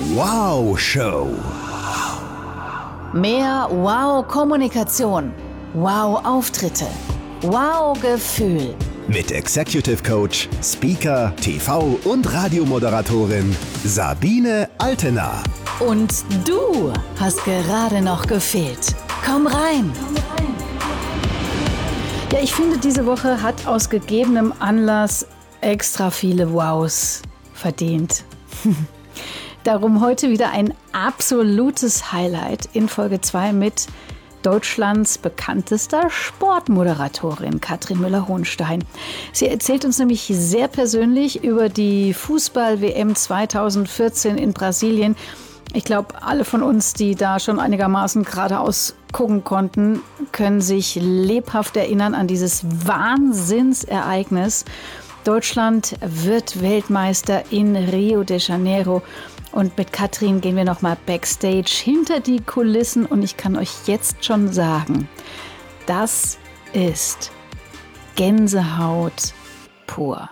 Wow-Show. Mehr Wow-Kommunikation, Wow-Auftritte, Wow-Gefühl. Mit Executive Coach, Speaker, TV- und Radiomoderatorin Sabine Altena. Und du hast gerade noch gefehlt. Komm rein. Ja, ich finde, diese Woche hat aus gegebenem Anlass extra viele Wows verdient. Darum heute wieder ein absolutes Highlight in Folge 2 mit Deutschlands bekanntester Sportmoderatorin Katrin Müller-Hohenstein. Sie erzählt uns nämlich sehr persönlich über die Fußball-WM 2014 in Brasilien. Ich glaube, alle von uns, die da schon einigermaßen geradeaus gucken konnten, können sich lebhaft erinnern an dieses Wahnsinnsereignis. Deutschland wird Weltmeister in Rio de Janeiro. Und mit Katrin gehen wir nochmal backstage hinter die Kulissen. Und ich kann euch jetzt schon sagen, das ist Gänsehaut pur.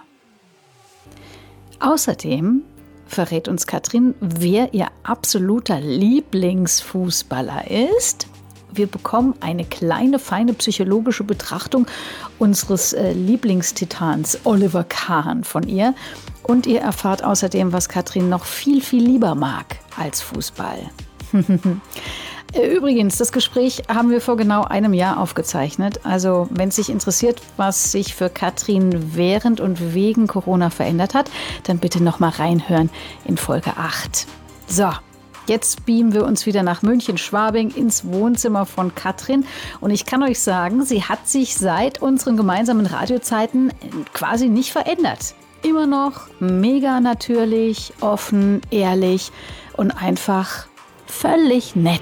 Außerdem verrät uns Katrin, wer ihr absoluter Lieblingsfußballer ist. Wir bekommen eine kleine, feine psychologische Betrachtung unseres Lieblingstitans Oliver Kahn von ihr. Und ihr erfahrt außerdem, was Katrin noch viel, viel lieber mag als Fußball. Übrigens, das Gespräch haben wir vor genau einem Jahr aufgezeichnet. Also, wenn es sich interessiert, was sich für Katrin während und wegen Corona verändert hat, dann bitte noch mal reinhören in Folge 8. So. Jetzt beamen wir uns wieder nach München-Schwabing ins Wohnzimmer von Katrin. Und ich kann euch sagen, sie hat sich seit unseren gemeinsamen Radiozeiten quasi nicht verändert. Immer noch mega natürlich, offen, ehrlich und einfach völlig nett.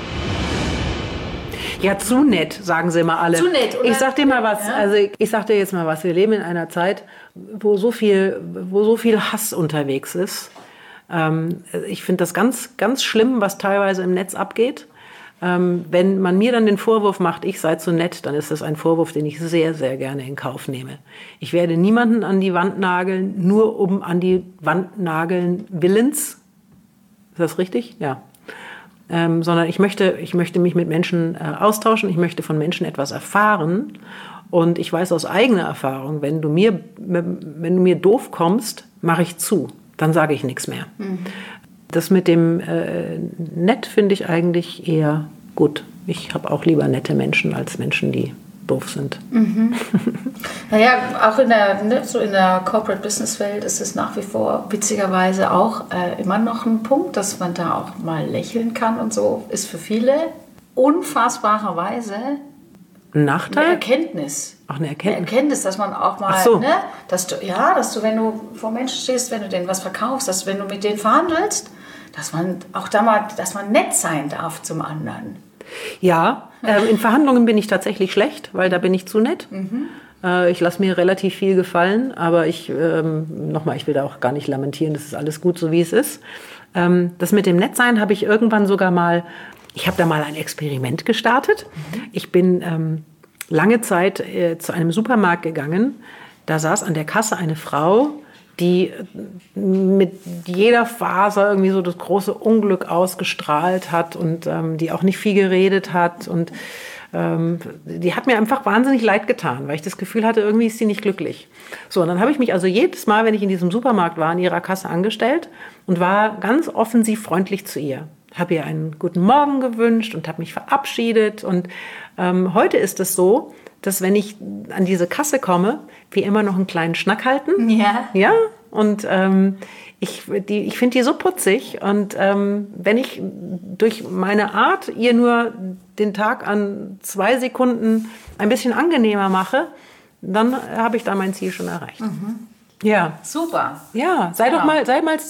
Ja, zu nett, sagen sie immer alle. Zu nett, oder? Ich sag dir mal was, ja? also ich sag dir jetzt mal was. Wir leben in einer Zeit, wo so viel Hass unterwegs ist. Ich finde das ganz, ganz schlimm, was teilweise im Netz abgeht. Wenn man mir dann den Vorwurf macht, ich sei zu nett, dann ist das ein Vorwurf, den ich sehr, sehr gerne in Kauf nehme. Ich werde niemanden an die Wand nageln, nur um an die Wand nageln willens. Ist das richtig? Ja. Sondern ich möchte mich mit Menschen austauschen, ich möchte von Menschen etwas erfahren. Und ich weiß aus eigener Erfahrung, wenn du mir doof kommst, mache ich zu. Dann sage ich nichts mehr. Mhm. Das mit dem nett finde ich eigentlich eher gut. Ich habe auch lieber nette Menschen als Menschen, die doof sind. Mhm. Naja, auch in der Corporate Business Welt ist es nach wie vor witzigerweise auch immer noch ein Punkt, dass man da auch mal lächeln kann und so, ist für viele unfassbarerweise ein Nachteil? Eine Erkenntnis. Ach, eine Eine Erkenntnis, dass man auch mal, so. Ne, dass du, wenn du vor Menschen stehst, wenn du denen was verkaufst, dass wenn du mit denen verhandelst, dass man auch da mal, dass man nett sein darf zum anderen. Ja, in Verhandlungen bin ich tatsächlich schlecht, weil da bin ich zu nett. Mhm. Ich lasse mir relativ viel gefallen, aber ich will da auch gar nicht lamentieren, das ist alles gut, so wie es ist. Das mit dem Nettsein habe ich irgendwann sogar mal, ich habe da mal ein Experiment gestartet. Mhm. Ich bin lange Zeit zu einem Supermarkt gegangen. Da saß an der Kasse eine Frau, die mit jeder Faser irgendwie so das große Unglück ausgestrahlt hat und die auch nicht viel geredet hat. Und die hat mir einfach wahnsinnig leid getan, weil ich das Gefühl hatte, irgendwie ist sie nicht glücklich. So, und dann habe ich mich also jedes Mal, wenn ich in diesem Supermarkt war, an ihrer Kasse angestellt und war ganz offensiv freundlich zu ihr. Habe ihr einen guten Morgen gewünscht und habe mich verabschiedet. Und heute ist es so, dass wenn ich an diese Kasse komme, wir immer noch einen kleinen Schnack halten. Ja. Ja, und ich finde die so putzig. Und wenn ich durch meine Art ihr nur den Tag an 2 Sekunden ein bisschen angenehmer mache, dann habe ich da mein Ziel schon erreicht. Mhm. Ja. Super. Ja, sei mal,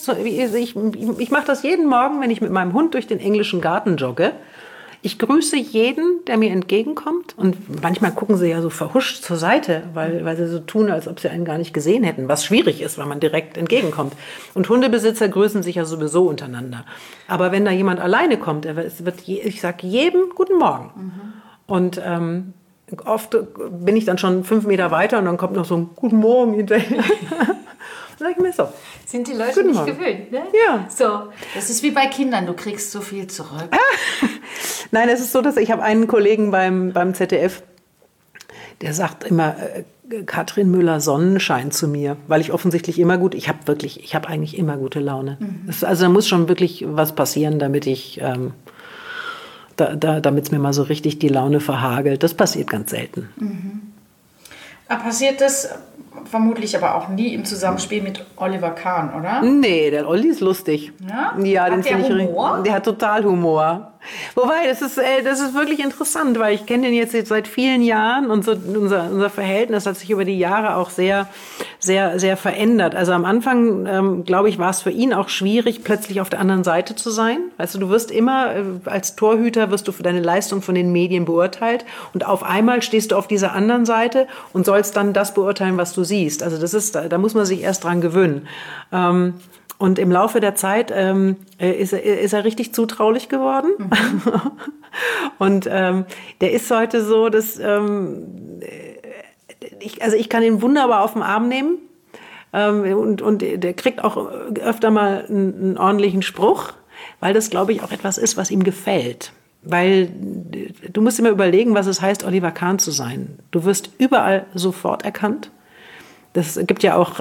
ich mache das jeden Morgen, wenn ich mit meinem Hund durch den englischen Garten jogge. Ich grüße jeden, der mir entgegenkommt. Und manchmal gucken sie ja so verhuscht zur Seite, weil sie so tun, als ob sie einen gar nicht gesehen hätten. Was schwierig ist, weil man direkt entgegenkommt. Und Hundebesitzer grüßen sich ja sowieso untereinander. Aber wenn da jemand alleine kommt, ich sage jedem Guten Morgen. Mhm. Und oft bin ich dann schon 5 Meter weiter und dann kommt noch so ein Guten Morgen hinterher. Sag ich mir so. Sind die Leute Guten nicht Morgen. gewöhnt, ne? Ja. So, das ist wie bei Kindern, du kriegst so viel zurück. Nein, es ist so, dass ich habe einen Kollegen beim ZDF, der sagt immer Katrin Müller-Sonnenschein zu mir, weil ich offensichtlich immer ich habe eigentlich immer gute Laune. Also da muss schon wirklich was passieren, damit damit es mir mal so richtig die Laune verhagelt. Das passiert ganz selten. Passiert das vermutlich aber auch nie im Zusammenspiel mit Oliver Kahn, oder? Nee, der Olli ist lustig. Ja? Ja, Hat den der finde ich Humor? Der hat total Humor. Wobei, das ist wirklich interessant, weil ich kenne den jetzt seit vielen Jahren und so unser Verhältnis hat sich über die Jahre auch sehr, sehr, sehr verändert. Also am Anfang, glaube ich, war es für ihn auch schwierig, plötzlich auf der anderen Seite zu sein. Weißt du wirst immer, als Torhüter wirst du für deine Leistung von den Medien beurteilt und auf einmal stehst du auf dieser anderen Seite und sollst dann das beurteilen, was du siehst. Also da muss man sich erst dran gewöhnen. Und im Laufe der Zeit ist er richtig zutraulich geworden. Und der ist heute so, dass ich kann ihn wunderbar auf den Arm nehmen. Und der kriegt auch öfter mal einen ordentlichen Spruch, weil das, glaube ich, auch etwas ist, was ihm gefällt. Weil du musst immer überlegen, was es heißt, Oliver Kahn zu sein. Du wirst überall sofort erkannt. Das gibt ja auch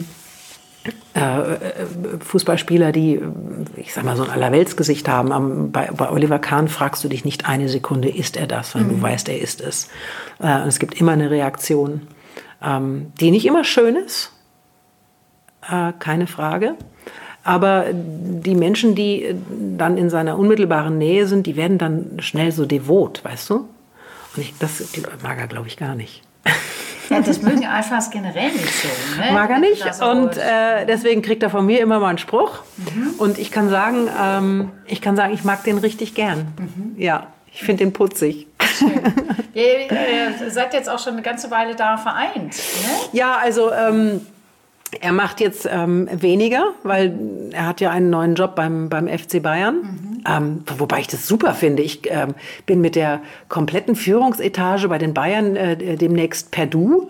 Fußballspieler, die, ich sag mal, so ein Allerweltsgesicht haben. Bei Oliver Kahn fragst du dich nicht eine Sekunde, ist er das, sondern du weißt, er ist es. Und es gibt immer eine Reaktion, die nicht immer schön ist, keine Frage. Aber die Menschen, die dann in seiner unmittelbaren Nähe sind, die werden dann schnell so devot, weißt du? Und das mag er, glaube ich, gar nicht. Ja, das mögen Alphas generell nicht so. Ne? Mag er nicht. Und deswegen kriegt er von mir immer mal einen Spruch. Und ich kann sagen, ich mag den richtig gern. Ja, ich finde den putzig. Schön. Ihr seid jetzt auch schon eine ganze Weile da vereint. Ne? Ja, also er macht jetzt weniger, weil er hat ja einen neuen Job beim FC Bayern. Wobei ich das super finde. Ich bin mit der kompletten Führungsetage bei den Bayern demnächst per Du.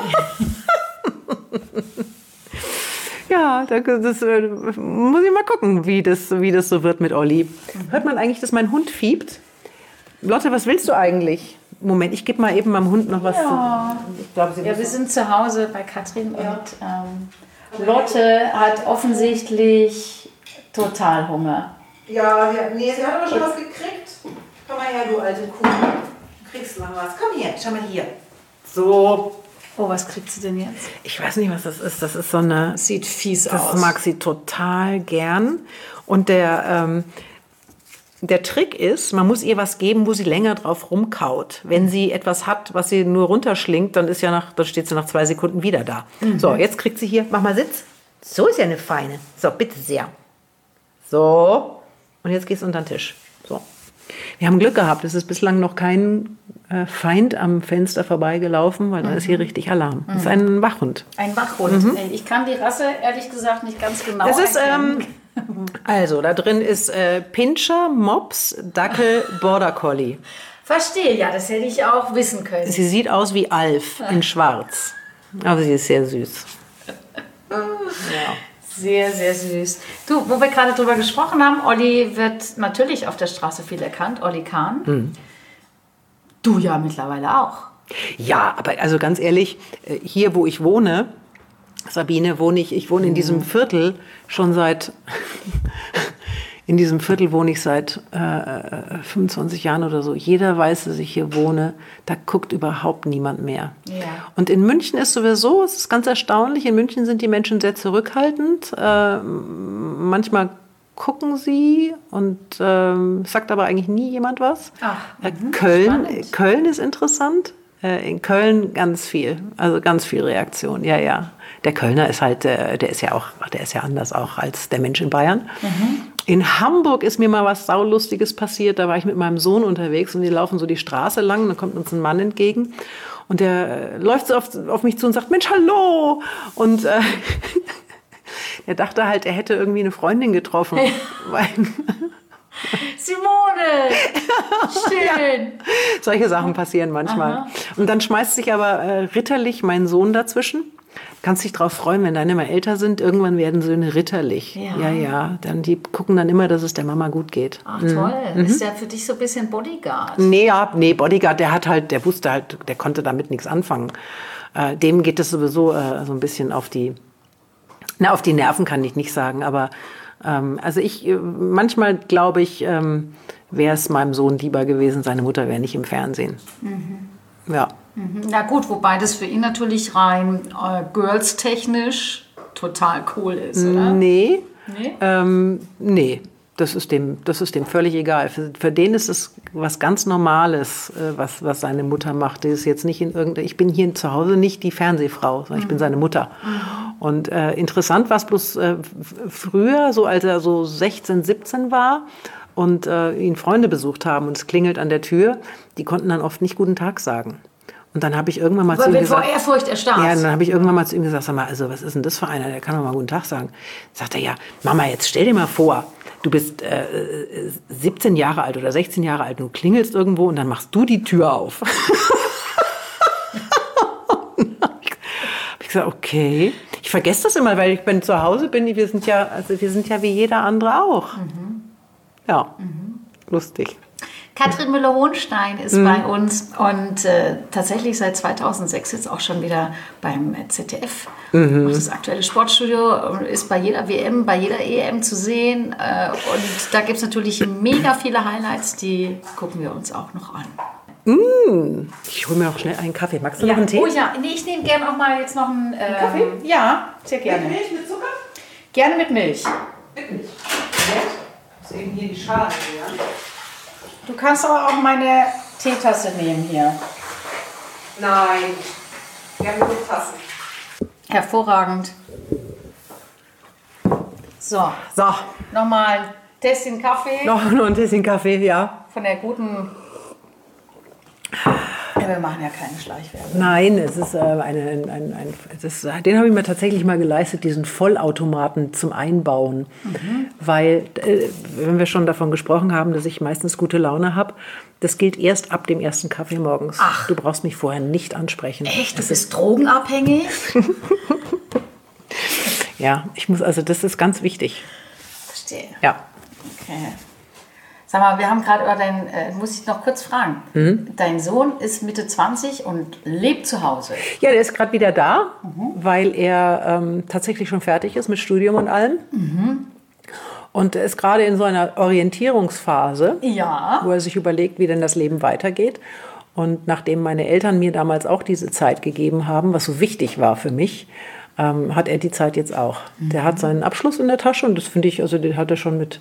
Ja, das muss ich mal gucken, wie das so wird mit Olli. Hört man eigentlich, dass mein Hund fiebt? Lotte, was willst du eigentlich? Moment, ich gebe mal eben meinem Hund noch was zu. Wir sind zu Hause bei Katrin und Lotte hat offensichtlich total Hunger. Ja, sie hat aber schon was gekriegt. Komm mal her, du alte Kuh. Du kriegst noch was. Komm her, schau mal hier. So. Oh, was kriegt sie denn jetzt? Ich weiß nicht, was das ist. Das ist so eine... Sieht fies aus. Das mag sie total gern. Und der Trick ist, man muss ihr was geben, wo sie länger drauf rumkaut. Wenn sie etwas hat, was sie nur runterschlingt, dann steht sie nach 2 Sekunden wieder da. So, jetzt kriegt sie hier, mach mal Sitz. So ist ja eine feine. So, bitte sehr. So. Und jetzt gehst du unter den Tisch. So. Wir haben Glück gehabt. Es ist bislang noch kein Feind am Fenster vorbeigelaufen, weil dann ist hier richtig Alarm. Das ist ein Wachhund. Ein Wachhund. Ich kann die Rasse ehrlich gesagt nicht ganz genau Das ist, erkennen. also, da drin ist Pinscher, Mops, Dackel, Border Collie. Verstehe, ja, das hätte ich auch wissen können. Sie sieht aus wie Alf in schwarz. Aber sie ist sehr süß. Ja. Sehr, sehr süß. Du, wo wir gerade drüber gesprochen haben, Olli wird natürlich auf der Straße viel erkannt, Olli Kahn. Du ja mittlerweile auch. Ja, aber also ganz ehrlich, hier wo ich wohne, Sabine, ich wohne in diesem Viertel schon seit... In diesem Viertel wohne ich seit 25 Jahren oder so. Jeder weiß, dass ich hier wohne. Da guckt überhaupt niemand mehr. Ja. Und in München ist sowieso, es ist ganz erstaunlich, in München sind die Menschen sehr zurückhaltend. Manchmal gucken sie und sagt aber eigentlich nie jemand was. Köln ist interessant. In Köln ganz viel, also ganz viel Reaktion, ja. Der Kölner ist halt, der ist ja anders auch als der Mensch in Bayern. In Hamburg ist mir mal was Saulustiges passiert, da war ich mit meinem Sohn unterwegs und wir laufen so die Straße lang und dann kommt uns ein Mann entgegen und der läuft so auf mich zu und sagt, Mensch, hallo! Und er dachte halt, er hätte irgendwie eine Freundin getroffen. Simone! Schön! Ja, solche Sachen passieren manchmal. Aha. Und dann schmeißt sich aber ritterlich mein Sohn dazwischen Kannst dich drauf freuen, wenn deine mal älter sind, irgendwann werden Söhne ritterlich. Ja. Die gucken dann immer, dass es der Mama gut geht. Ach toll, ist der für dich so ein bisschen Bodyguard? Nee, Bodyguard, der wusste halt, der konnte damit nichts anfangen. Dem geht es sowieso so ein bisschen auf die Nerven, kann ich nicht sagen, aber also manchmal glaube ich, wäre es meinem Sohn lieber gewesen, seine Mutter wäre nicht im Fernsehen. Ja. Na gut, wobei das für ihn natürlich rein girls-technisch total cool ist, oder? Nee. Nee. Das ist dem völlig egal. Für den ist es was ganz Normales, was seine Mutter macht. Das ist jetzt nicht ich bin hier zu Hause nicht die Fernsehfrau, sondern ich bin seine Mutter. Und interessant war es bloß früher, so als er so 16, 17 war und ihn Freunde besucht haben und es klingelt an der Tür, die konnten dann oft nicht guten Tag sagen. Und dann habe ich irgendwann mal zu ihm gesagt... vor Ehrfurcht erstarrt. Ja, dann habe ich irgendwann mal zu ihm gesagt, sag mal, also was ist denn das für einer, der kann doch mal guten Tag sagen. Sagt er, ja, Mama, jetzt stell dir mal vor, du bist 17 Jahre alt oder 16 Jahre alt, du klingelst irgendwo und dann machst du die Tür auf. Habe ich gesagt, okay. Ich vergesse das immer, weil ich zu Hause bin, wir sind ja wie jeder andere auch. Ja, lustig. Katrin Müller-Hohenstein ist bei uns und tatsächlich seit 2006 jetzt auch schon wieder beim ZDF. Macht das aktuelle Sportstudio, ist bei jeder WM, bei jeder EM zu sehen. Und da gibt es natürlich mega viele Highlights, die gucken wir uns auch noch an. Ich hole mir auch schnell einen Kaffee. Magst du noch einen Tee? Oh ja, nee, ich nehme gerne auch mal jetzt noch einen Kaffee. Ja, sehr gerne. Mit Milch, mit Zucker? Gerne mit Milch. Mit Milch. Ich muss eben hier die Schale leeren. Du kannst aber auch meine Teetasse nehmen hier. Nein, gerne mit Tassen. Hervorragend. So, nochmal ein Tässchen Kaffee. Noch ein Tässchen Kaffee, ja. Von der guten... Ja, wir machen ja keine Schleichwerbung. Nein, es ist den habe ich mir tatsächlich mal geleistet, diesen Vollautomaten zum Einbauen. Weil, wenn wir schon davon gesprochen haben, dass ich meistens gute Laune habe, das gilt erst ab dem ersten Kaffee morgens. Ach. Du brauchst mich vorher nicht ansprechen. Echt? Du bist drogenabhängig? Ja, das ist ganz wichtig. Verstehe. Ja. Okay. Sag mal, wir haben gerade über muss ich noch kurz fragen. Dein Sohn ist Mitte 20 und lebt zu Hause. Ja, der ist gerade wieder da, weil er tatsächlich schon fertig ist mit Studium und allem. Und er ist gerade in so einer Orientierungsphase, wo er sich überlegt, wie denn das Leben weitergeht. Und nachdem meine Eltern mir damals auch diese Zeit gegeben haben, was so wichtig war für mich, hat er die Zeit jetzt auch. Der hat seinen Abschluss in der Tasche und das finde ich, also den hat er schon mit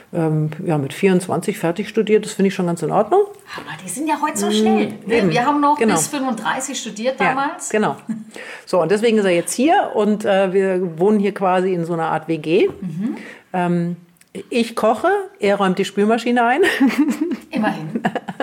24 fertig studiert, das finde ich schon ganz in Ordnung. Aber die sind ja heute so schnell. Wir haben noch bis 35 studiert damals. Ja, genau. So, und deswegen ist er jetzt hier und wir wohnen hier quasi in so einer Art WG. Ich koche, er räumt die Spülmaschine ein. Immerhin.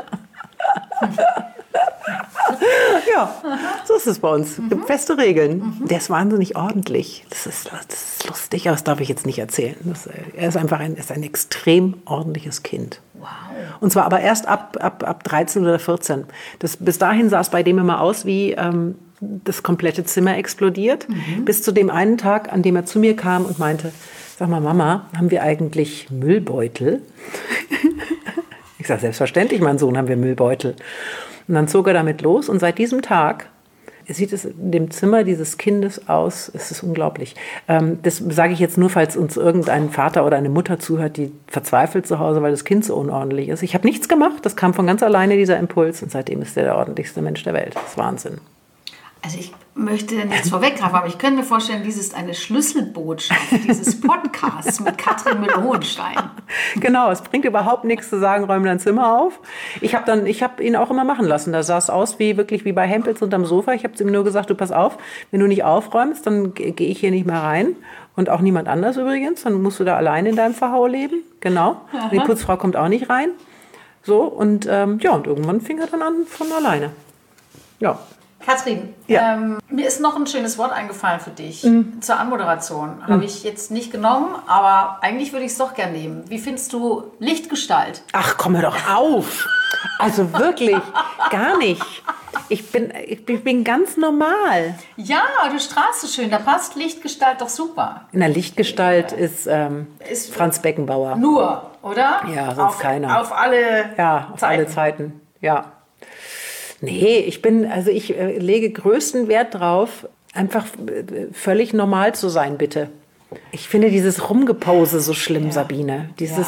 Ja, so ist es bei uns. Es gibt feste Regeln. Der ist wahnsinnig ordentlich. Das ist lustig, aber das darf ich jetzt nicht erzählen. Er ist einfach ein extrem ordentliches Kind. Wow. Und zwar aber erst ab 13 oder 14. Bis dahin sah es bei dem immer aus wie das komplette Zimmer explodiert. Bis zu dem einen Tag, an dem er zu mir kam und meinte, sag mal, Mama, haben wir eigentlich Müllbeutel? Ich sage, selbstverständlich, mein Sohn, haben wir Müllbeutel. Und dann zog er damit los und seit diesem Tag sieht es in dem Zimmer dieses Kindes aus, es ist unglaublich. Das sage ich jetzt nur, falls uns irgendein Vater oder eine Mutter zuhört, die verzweifelt zu Hause, weil das Kind so unordentlich ist. Ich habe nichts gemacht, das kam von ganz alleine, dieser Impuls. Und seitdem ist er der ordentlichste Mensch der Welt. Das ist Wahnsinn. Also ich möchte nichts vorweggreifen, aber ich könnte mir vorstellen, dies ist eine Schlüsselbotschaft dieses Podcasts mit Katrin Müller-Hohenstein. Genau, es bringt überhaupt nichts zu sagen, räum dein Zimmer auf. Ich habe ihn auch immer machen lassen. Da sah es aus wirklich wie bei Hempels unterm Sofa. Ich habe ihm nur gesagt, du pass auf, wenn du nicht aufräumst, dann gehe ich hier nicht mehr rein. Und auch niemand anders übrigens. Dann musst du da allein in deinem Verhau leben. Genau. Und die Putzfrau kommt auch nicht rein. So, und und irgendwann fing er dann an von alleine. Ja. Katrin, mir ist noch ein schönes Wort eingefallen für dich. Zur Anmoderation. Habe ich jetzt nicht genommen, aber eigentlich würde ich es doch gerne nehmen. Wie findest du Lichtgestalt? Ach, komm mir doch auf. Also wirklich, gar nicht. ich bin ganz normal. Ja, du strahlst so schön. Da passt Lichtgestalt doch super. In der Lichtgestalt ist Franz Beckenbauer. Nur, oder? Ja, sonst keiner. Auf alle alle Zeiten. Ja. Nee, ich lege größten Wert drauf, einfach völlig normal zu sein, bitte. Ich finde dieses Rumgepose so schlimm, Sabine.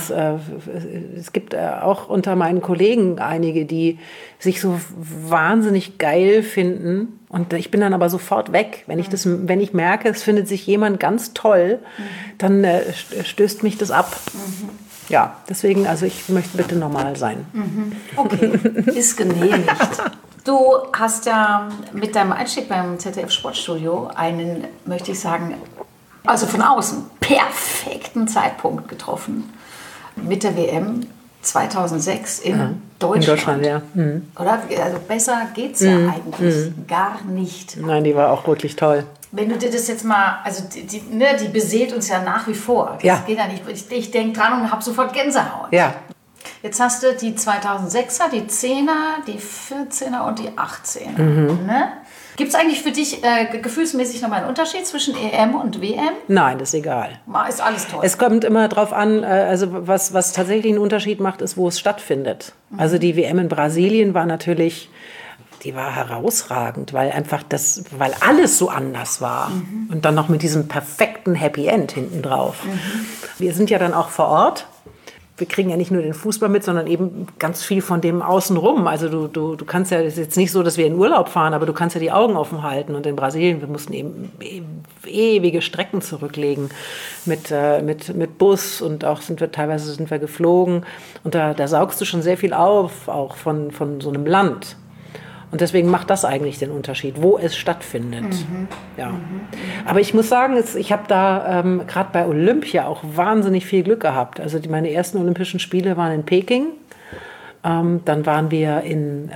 Es gibt auch unter meinen Kollegen einige, die sich so wahnsinnig geil finden. Und ich bin dann aber sofort weg. Wenn ich merke, es findet sich jemand ganz toll, dann stößt mich das ab. Ja, deswegen, ich möchte bitte normal sein. Okay, ist genehmigt. Du hast ja mit deinem Einstieg beim ZDF Sportstudio einen, möchte ich sagen, also von außen, perfekten Zeitpunkt getroffen. Mit der WM 2006 in Deutschland. In Deutschland, ja. Mhm. Oder? Also besser geht's ja eigentlich gar nicht. Nein, die war auch wirklich toll. Wenn du dir das jetzt mal, also die beseelt uns ja nach wie vor. Das geht ja nicht. Ich denke dran und habe sofort Gänsehaut. Ja. Jetzt hast du die 2006er, die 10er, die 14er und die 18er. Ne? Gibt es eigentlich für dich gefühlsmäßig nochmal einen Unterschied zwischen EM und WM? Nein, das ist egal. Ist alles toll. Es kommt immer drauf an, was tatsächlich einen Unterschied macht, ist, wo es stattfindet. Also die WM in Brasilien war natürlich, die war herausragend, weil alles so anders war. Und dann noch mit diesem perfekten Happy End hinten drauf. Wir sind ja dann auch vor Ort. Wir kriegen ja nicht nur den Fußball mit, sondern eben ganz viel von dem Außenrum. Also du kannst ja, es ist jetzt nicht so, dass wir in Urlaub fahren, aber du kannst ja die Augen offen halten. Und in Brasilien, wir mussten eben ewige Strecken zurücklegen mit Bus und auch teilweise sind wir geflogen. Und da saugst du schon sehr viel auf, auch von so einem Land. Und deswegen macht das eigentlich den Unterschied, wo es stattfindet. Ja. Aber ich muss sagen, ich habe da gerade bei Olympia auch wahnsinnig viel Glück gehabt. Also meine ersten Olympischen Spiele waren in Peking. Dann waren wir in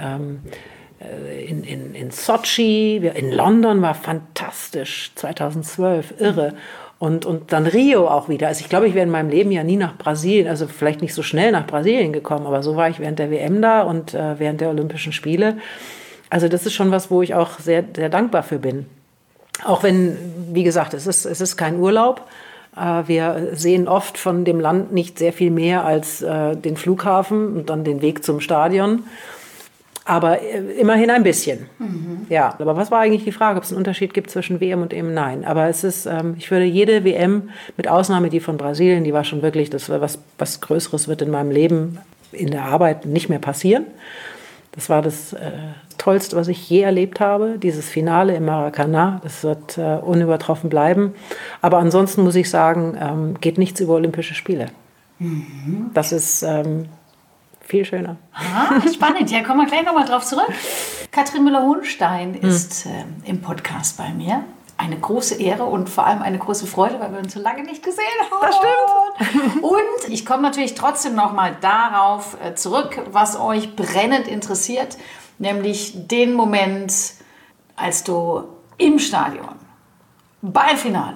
Sochi. In London war fantastisch, 2012, irre. Und dann Rio auch wieder. Also ich glaube, ich wäre in meinem Leben ja nie nach Brasilien, also vielleicht nicht so schnell nach Brasilien gekommen, aber so war ich während der WM da und während der Olympischen Spiele. Also das ist schon was, wo ich auch sehr, sehr dankbar für bin. Auch wenn, wie gesagt, es ist kein Urlaub. Wir sehen oft von dem Land nicht sehr viel mehr als den Flughafen und dann den Weg zum Stadion. Aber immerhin ein bisschen. Ja, aber was war eigentlich die Frage, ob es einen Unterschied gibt zwischen WM und EM? Nein, aber es ist, ich würde jede WM, mit Ausnahme die von Brasilien, die war schon wirklich, das war was Größeres wird in meinem Leben in der Arbeit nicht mehr passieren. Das war das Tollste, was ich je erlebt habe, dieses Finale im Maracanã. Das wird unübertroffen bleiben. Aber ansonsten muss ich sagen, geht nichts über Olympische Spiele. Das ist viel schöner. Spannend, ja, kommen wir gleich nochmal drauf zurück. Katrin Müller-Hohenstein ist im Podcast bei mir. Eine große Ehre und vor allem eine große Freude, weil wir uns so lange nicht gesehen haben. Das stimmt. Und ich komme natürlich trotzdem nochmal darauf zurück, was euch brennend interessiert, nämlich den Moment, als du im Stadion beim Finale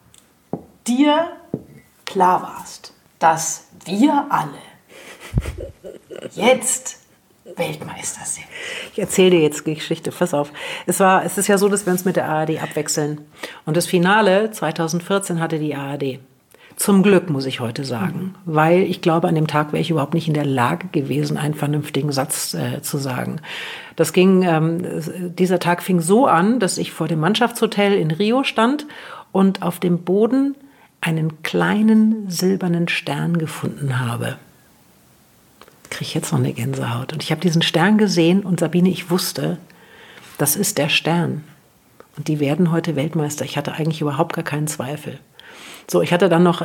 dir klar warst, dass wir alle jetzt Weltmeister sind. Ich erzähle dir jetzt die Geschichte, pass auf. Es ist ja so, dass wir uns mit der ARD abwechseln. Und das Finale 2014 hatte die ARD. Zum Glück, muss ich heute sagen. Weil ich glaube, an dem Tag wäre ich überhaupt nicht in der Lage gewesen, einen vernünftigen Satz zu sagen. Dieser Tag fing so an, dass ich vor dem Mannschaftshotel in Rio stand und auf dem Boden einen kleinen silbernen Stern gefunden habe. Kriege ich jetzt noch eine Gänsehaut. Und ich habe diesen Stern gesehen und Sabine, ich wusste, das ist der Stern. Und die werden heute Weltmeister. Ich hatte eigentlich überhaupt gar keinen Zweifel. So, ich hatte dann noch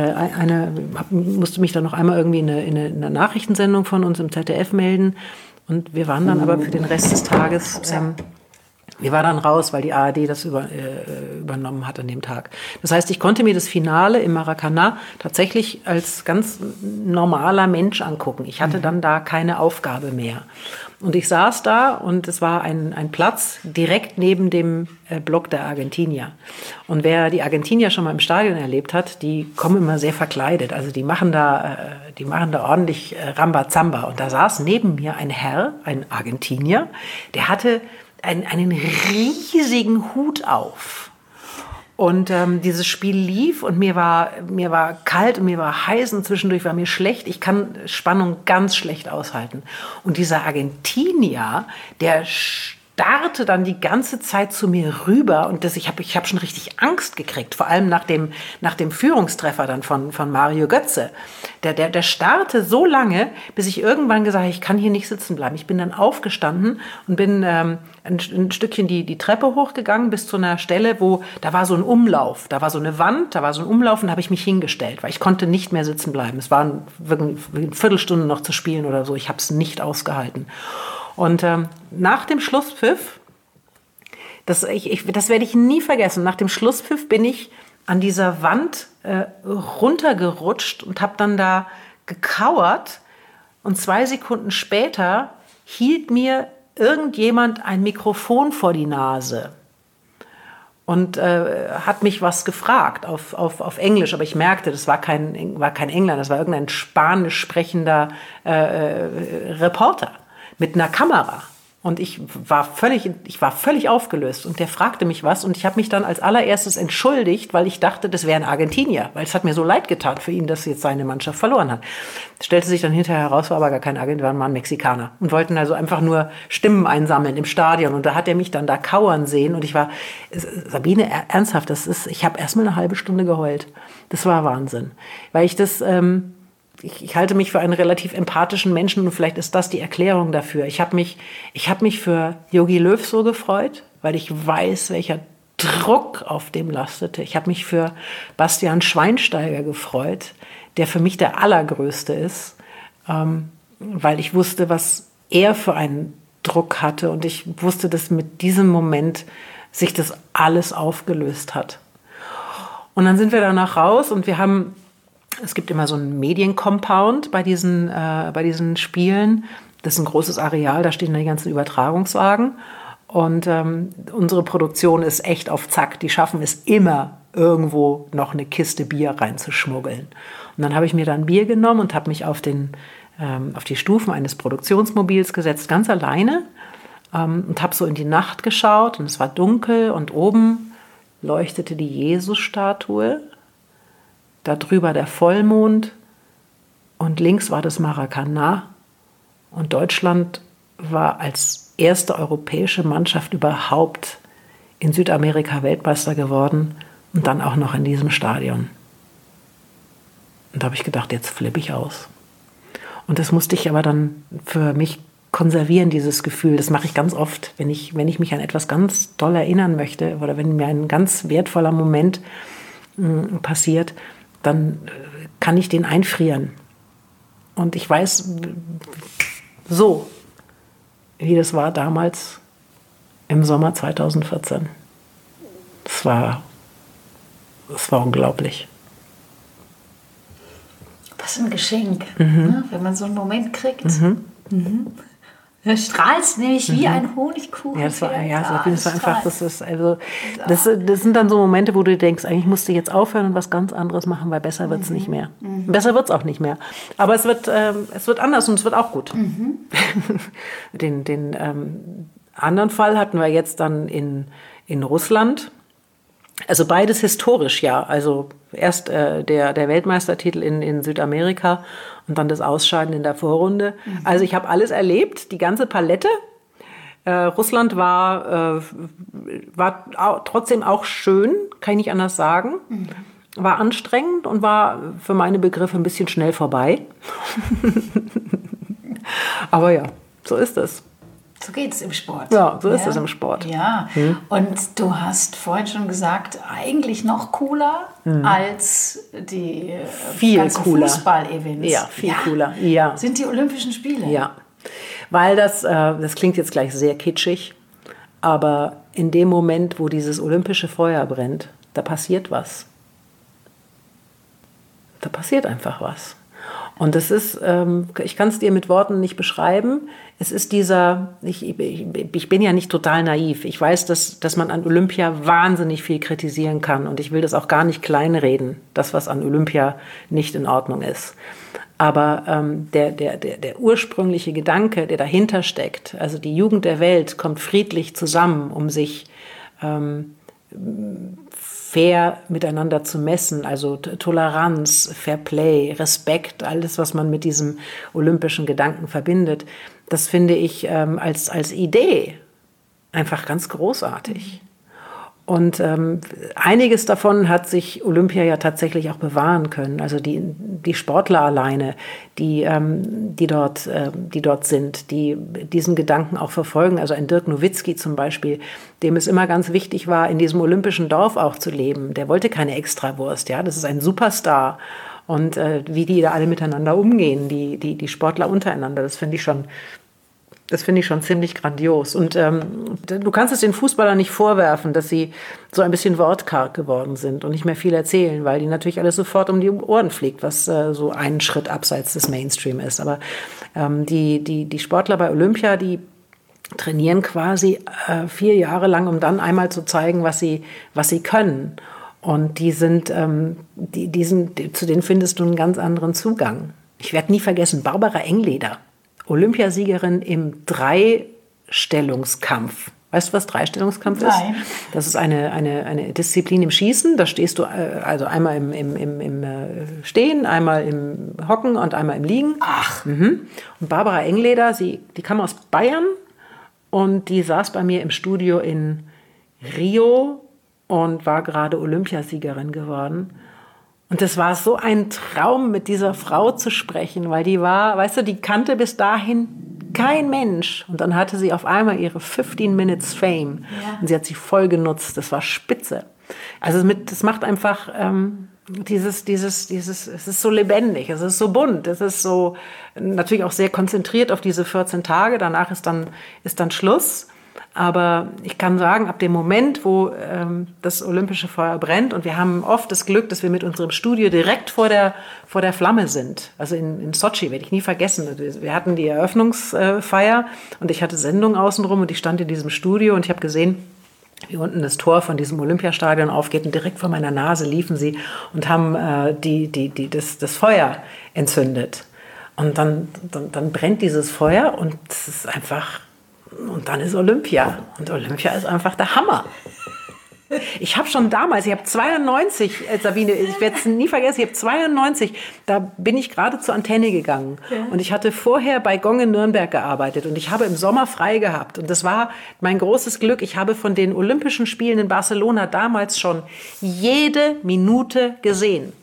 musste mich dann noch einmal irgendwie in eine Nachrichtensendung von uns im ZDF melden. Und wir waren dann aber für den Rest des Tages Die war dann raus, weil die ARD das übernommen hat an dem Tag. Das heißt, ich konnte mir das Finale im Maracanã tatsächlich als ganz normaler Mensch angucken. Ich hatte dann da keine Aufgabe mehr. Und ich saß da und es war ein Platz direkt neben dem Block der Argentinier. Und wer die Argentinier schon mal im Stadion erlebt hat, die kommen immer sehr verkleidet. Also die machen da ordentlich Rambazamba. Und da saß neben mir ein Herr, ein Argentinier, der hatte einen riesigen Hut auf. Und dieses Spiel lief und mir war kalt und mir war heiß und zwischendurch war mir schlecht. Ich kann Spannung ganz schlecht aushalten. Und dieser Argentinier, der starrte dann die ganze Zeit zu mir rüber und ich hab schon richtig Angst gekriegt, vor allem nach dem Führungstreffer dann von Mario Götze. Der starrte so lange, bis ich irgendwann gesagt habe, ich kann hier nicht sitzen bleiben. Ich bin dann aufgestanden und bin ein Stückchen die Treppe hochgegangen bis zu einer Stelle, wo da war so ein Umlauf, da war so eine Wand, da war so ein Umlauf und da habe ich mich hingestellt, weil ich konnte nicht mehr sitzen bleiben. Es waren wirklich eine Viertelstunde noch zu spielen oder so. Ich habe es nicht ausgehalten. Und nach dem Schlusspfiff, das werde ich nie vergessen, nach dem Schlusspfiff bin ich an dieser Wand runtergerutscht und habe dann da gekauert. Und 2 Sekunden später hielt mir irgendjemand ein Mikrofon vor die Nase und hat mich was gefragt auf Englisch. Aber ich merkte, das war kein Engländer, das war irgendein spanisch sprechender Reporter mit einer Kamera. Und ich war völlig aufgelöst. Und der fragte mich was. Und ich habe mich dann als allererstes entschuldigt, weil ich dachte, das wäre ein Argentinier. Weil es hat mir so leid getan für ihn, dass jetzt seine Mannschaft verloren hat. Es stellte sich dann hinterher heraus, war aber gar kein Argentinier, war ein Mexikaner. Und wollten also einfach nur Stimmen einsammeln im Stadion. Und da hat er mich dann da kauern sehen. Und ich war, Sabine, ernsthaft, ich habe erst mal eine halbe Stunde geheult. Das war Wahnsinn. Weil ich das... Ich halte mich für einen relativ empathischen Menschen und vielleicht ist das die Erklärung dafür. Ich habe mich für Jogi Löw so gefreut, weil ich weiß, welcher Druck auf dem lastete. Ich habe mich für Bastian Schweinsteiger gefreut, der für mich der Allergrößte ist, weil ich wusste, was er für einen Druck hatte und ich wusste, dass mit diesem Moment sich das alles aufgelöst hat. Und dann sind wir danach raus und es gibt immer so einen Mediencompound bei diesen Spielen. Das ist ein großes Areal, da stehen die ganzen Übertragungswagen. Und unsere Produktion ist echt auf Zack. Die schaffen es immer, irgendwo noch eine Kiste Bier reinzuschmuggeln. Und dann habe ich mir dann Bier genommen und habe mich auf die Stufen eines Produktionsmobils gesetzt, ganz alleine. Und habe so in die Nacht geschaut und es war dunkel und oben leuchtete die Jesusstatue. Da drüber der Vollmond und links war das Maracanã. Und Deutschland war als erste europäische Mannschaft überhaupt in Südamerika Weltmeister geworden und dann auch noch in diesem Stadion. Und da habe ich gedacht, jetzt flippe ich aus. Und das musste ich aber dann für mich konservieren, dieses Gefühl. Das mache ich ganz oft, wenn ich mich an etwas ganz doll erinnern möchte oder wenn mir ein ganz wertvoller Moment passiert, dann kann ich den einfrieren. Und ich weiß so, wie das war damals im Sommer 2014. Das war unglaublich. Was ein Geschenk, ne? Wenn man so einen Moment kriegt. Du strahlst nämlich wie ein Honigkuchen. Ja, das war einfach, das sind dann so Momente, wo du denkst, eigentlich musst du jetzt aufhören und was ganz anderes machen, weil besser wird es nicht mehr. Besser wird es auch nicht mehr. Aber es wird anders und es wird auch gut. Den anderen Fall hatten wir jetzt dann in Russland. Also beides historisch, ja. Also erst der Weltmeistertitel in Südamerika und dann das Ausscheiden in der Vorrunde. Also ich habe alles erlebt, die ganze Palette. Russland war trotzdem auch schön, kann ich nicht anders sagen. War anstrengend und war für meine Begriffe ein bisschen schnell vorbei. Aber ja, so ist es. So geht es im Sport. Ja, so ist es im Sport. Ja, und du hast vorhin schon gesagt, eigentlich noch cooler als die ganzen Fußball-Events. Ja, viel cooler. Ja. Sind die Olympischen Spiele. Ja, weil das klingt jetzt gleich sehr kitschig, Aber in dem Moment, wo dieses olympische Feuer brennt, da passiert was. Da passiert einfach was. Und das ist, ich kann es dir mit Worten nicht beschreiben, es ist ich bin ja nicht total naiv. Ich weiß, dass man an Olympia wahnsinnig viel kritisieren kann. Und ich will das auch gar nicht kleinreden, das, was an Olympia nicht in Ordnung ist. Aber der ursprüngliche Gedanke, der dahinter steckt, also die Jugend der Welt kommt friedlich zusammen, um sich fair miteinander zu messen, also Toleranz, Fair Play, Respekt, alles, was man mit diesem olympischen Gedanken verbindet, das finde ich als Idee einfach ganz großartig. Und einiges davon hat sich Olympia ja tatsächlich auch bewahren können. Also die Sportler alleine, die dort sind, die diesen Gedanken auch verfolgen. Also ein Dirk Nowitzki zum Beispiel, dem es immer ganz wichtig war, in diesem olympischen Dorf auch zu leben. Der wollte keine Extrawurst, ja. Das ist ein Superstar. Und wie die da alle miteinander umgehen, die Sportler untereinander, das finde ich schon ziemlich grandios. Und du kannst es den Fußballern nicht vorwerfen, dass sie so ein bisschen wortkarg geworden sind und nicht mehr viel erzählen, weil die natürlich alles sofort um die Ohren fliegt, was so einen Schritt abseits des Mainstream ist. Aber die Sportler bei Olympia, die trainieren quasi 4 Jahre lang, um dann einmal zu zeigen, was sie können. Und zu denen findest du einen ganz anderen Zugang. Ich werde nie vergessen, Barbara Engleder, Olympiasiegerin im Dreistellungskampf. Weißt du, was Dreistellungskampf ist? Nein. Das ist eine Disziplin im Schießen. Da stehst du also einmal im Stehen, einmal im Hocken und einmal im Liegen. Ach. Mhm. Und Barbara Engleder, die kam aus Bayern und die saß bei mir im Studio in Rio und war gerade Olympiasiegerin geworden. Und es war so ein Traum, mit dieser Frau zu sprechen, weil die war, weißt du, die kannte bis dahin kein Mensch. Und dann hatte sie auf einmal ihre 15 Minutes Fame. Ja. Und sie hat sie voll genutzt. Das war spitze. Also das macht einfach es ist so lebendig, es ist so bunt, es ist so natürlich auch sehr konzentriert auf diese 14 Tage. Danach ist dann Schluss. Aber ich kann sagen, ab dem Moment, wo das olympische Feuer brennt, und wir haben oft das Glück, dass wir mit unserem Studio direkt vor der Flamme sind. Also in Sochi, werde ich nie vergessen. Wir hatten die Eröffnungsfeier und ich hatte Sendung außenrum und ich stand in diesem Studio und ich habe gesehen, wie unten das Tor von diesem Olympiastadion aufgeht und direkt vor meiner Nase liefen sie und haben das Feuer entzündet. Und dann brennt dieses Feuer und es ist einfach... Und dann ist Olympia. Und Olympia ist einfach der Hammer. Ich habe schon damals, ich habe 92, Sabine, ich werde es nie vergessen, ich habe 92, da bin ich gerade zur Antenne gegangen. Ja. Und ich hatte vorher bei Gong in Nürnberg gearbeitet und ich habe im Sommer frei gehabt. Und das war mein großes Glück. Ich habe von den Olympischen Spielen in Barcelona damals schon jede Minute gesehen.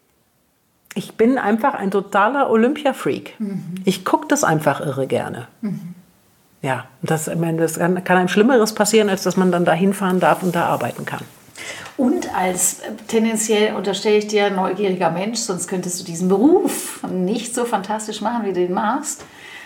Ich bin einfach ein totaler Olympia-Freak. Mhm. Ich gucke das einfach irre gerne. Mhm. Ja, das kann einem Schlimmeres passieren, als dass man dann da hinfahren darf und da arbeiten kann. Und als tendenziell, unterstelle ich dir, neugieriger Mensch, sonst könntest du diesen Beruf nicht so fantastisch machen, wie du den machst,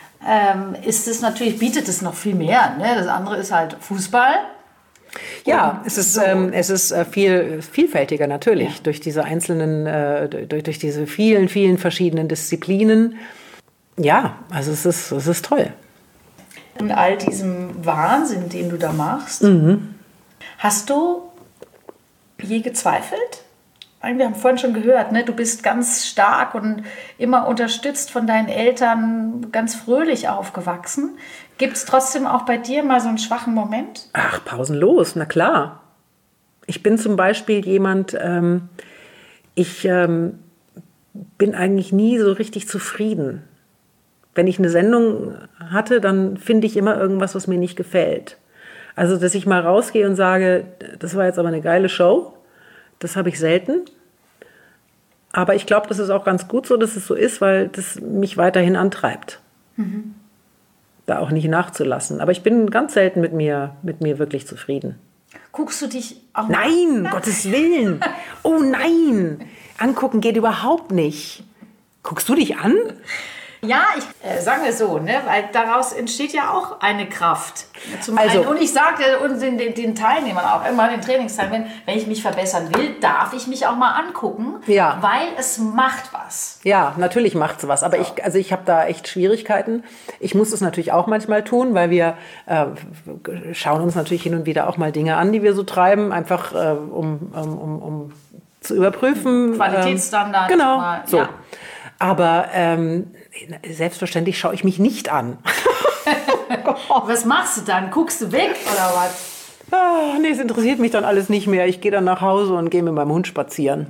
bietet es noch viel mehr. Ne? Das andere ist halt Fußball. Ja, es ist viel vielfältiger natürlich, ja. Durch diese einzelnen, durch diese vielen, vielen verschiedenen Disziplinen. Ja, also es ist toll. In all diesem Wahnsinn, den du da machst, hast du je gezweifelt? Wir haben vorhin schon gehört, ne? Du bist ganz stark und immer unterstützt von deinen Eltern, ganz fröhlich aufgewachsen. Gibt es trotzdem auch bei dir mal so einen schwachen Moment? Ach, pausenlos, na klar. Ich bin zum Beispiel jemand, ich bin eigentlich nie so richtig zufrieden. Wenn ich eine Sendung hatte, dann finde ich immer irgendwas, was mir nicht gefällt. Also, dass ich mal rausgehe und sage, das war jetzt aber eine geile Show, das habe ich selten. Aber ich glaube, das ist auch ganz gut so, dass es so ist, weil das mich weiterhin antreibt. Mhm. Da auch nicht nachzulassen. Aber ich bin ganz selten mit mir wirklich zufrieden. Guckst du dich auch... Nein, Gottes Willen. Oh nein, angucken geht überhaupt nicht. Guckst du dich an? Ja, sagen wir so, ne? Weil daraus entsteht ja auch eine Kraft. Zum einen. Und ich sage den Teilnehmern auch immer, den Trainingsteilnehmern, wenn ich mich verbessern will, darf ich mich auch mal angucken, weil es macht was. Ja, natürlich macht es was, aber ich habe da echt Schwierigkeiten. Ich muss es natürlich auch manchmal tun, weil wir schauen uns natürlich hin und wieder auch mal Dinge an, die wir so treiben, einfach um zu überprüfen. Qualitätsstandard. Genau, mal, so. Ja. Aber selbstverständlich schaue ich mich nicht an. Was machst du dann? Guckst du weg oder was? Nee, es interessiert mich dann alles nicht mehr. Ich gehe dann nach Hause und gehe mit meinem Hund spazieren.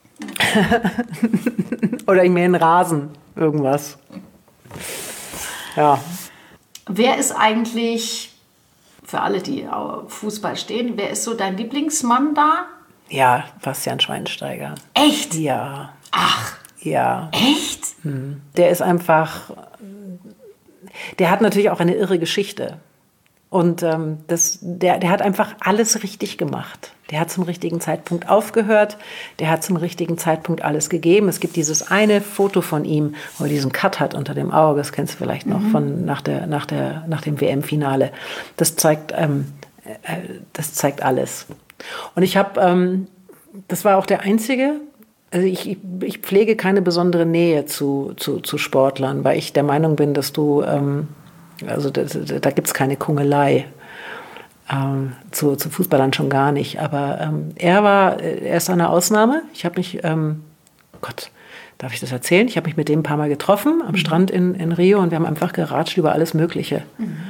Oder ich mähe einen Rasen, irgendwas. Ja. Wer ist eigentlich, für alle, die auf Fußball stehen, wer ist so dein Lieblingsmann da? Ja, Bastian Schweinsteiger. Echt? Ja. Ach. Ja. Echt? Der ist einfach, der hat natürlich auch eine irre Geschichte. Und der hat einfach alles richtig gemacht. Der hat zum richtigen Zeitpunkt aufgehört. Der hat zum richtigen Zeitpunkt alles gegeben. Es gibt dieses eine Foto von ihm, wo er diesen Cut hat unter dem Auge. Das kennst du vielleicht noch von nach dem WM-Finale. Das zeigt alles. Und ich habe, das war auch der einzige. Also ich pflege keine besondere Nähe zu Sportlern, weil ich der Meinung bin, dass du also da gibt es keine Kungelei. Zu Fußballern schon gar nicht. Aber er ist eine Ausnahme. Ich habe mich, Gott, darf ich das erzählen? Ich habe mich mit dem ein paar Mal getroffen am Strand in Rio und wir haben einfach geratscht über alles Mögliche.